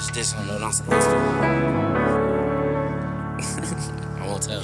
watch this one, I'm not supposed to. I won't tell.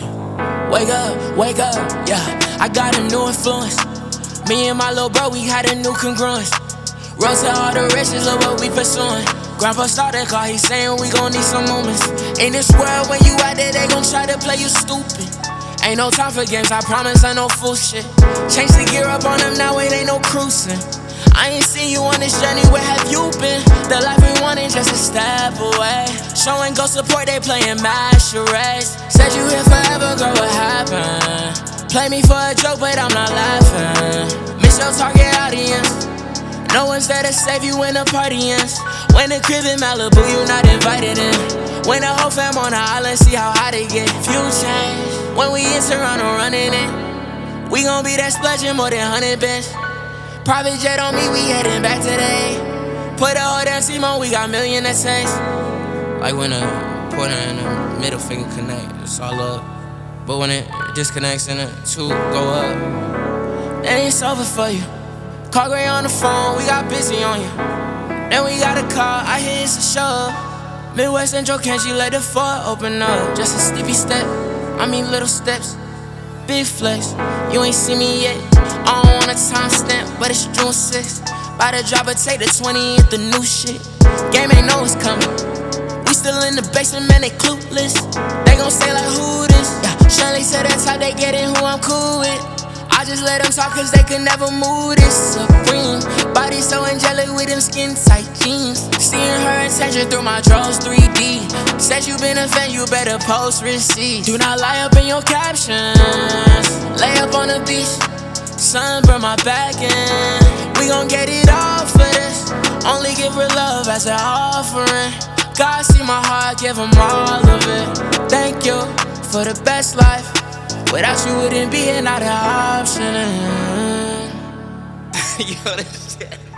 Wake up, yeah. I got a new influence. Me and my little bro, we had a new congruence. Run to all the riches, look what we pursuing. Grandpa started car, he saying we gon' need some moments. In this world, when you out there, they gon' try to play you stupid. Ain't no time for games, I promise ain't no fool shit. Change the gear up on them, now it ain't no cruising. I ain't seen you on this journey, where have you been? The life we wanted just a step away. Show and go support, they playin' mad charades. Said you here forever, girl, what happened? Play me for a joke, but I'm not laughing. Miss your target audience. No one's there to save you when the party ends. When the crib in Malibu, you not invited in. When the whole fam on the island, see how hot it get. Few change, when we in Toronto running it. We gon' be there splurging more than 100 bands. Private jet on me, we heading back today. Put a whole damn team on, we got million essays. Like when a pointer and a middle finger connect, it's all up. But when it disconnects and the two go up, then it's over for you. Call Gray on the phone, we got busy on you. Then we got a call, I hear it's a show. Midwest Intro, can't you let the floor open up? Just a steepy step, I mean little steps. Big flex, you ain't see me yet. I don't want a time stamp, but it's June 6th. By the drop, but take the 20 at the new shit. Game ain't know it's coming. We still in the basement, man, they clueless. They gon' say like, who this? Yeah, Shirley said that's how they get in, who I'm cool with. I just let them talk cause they could never move this supreme. Body so angelic with them skin tight jeans. Seeing her attention through my drawers 3D. Said you been a fan, you better post receipts. Do not lie up in your captions. Lay up on the beach, sunburn my back end. We gon' get it all for this. Only give her love as an offering. God see my heart, give him all of it. Thank you for the best life. Without you wouldn't be another option. yo, this shit.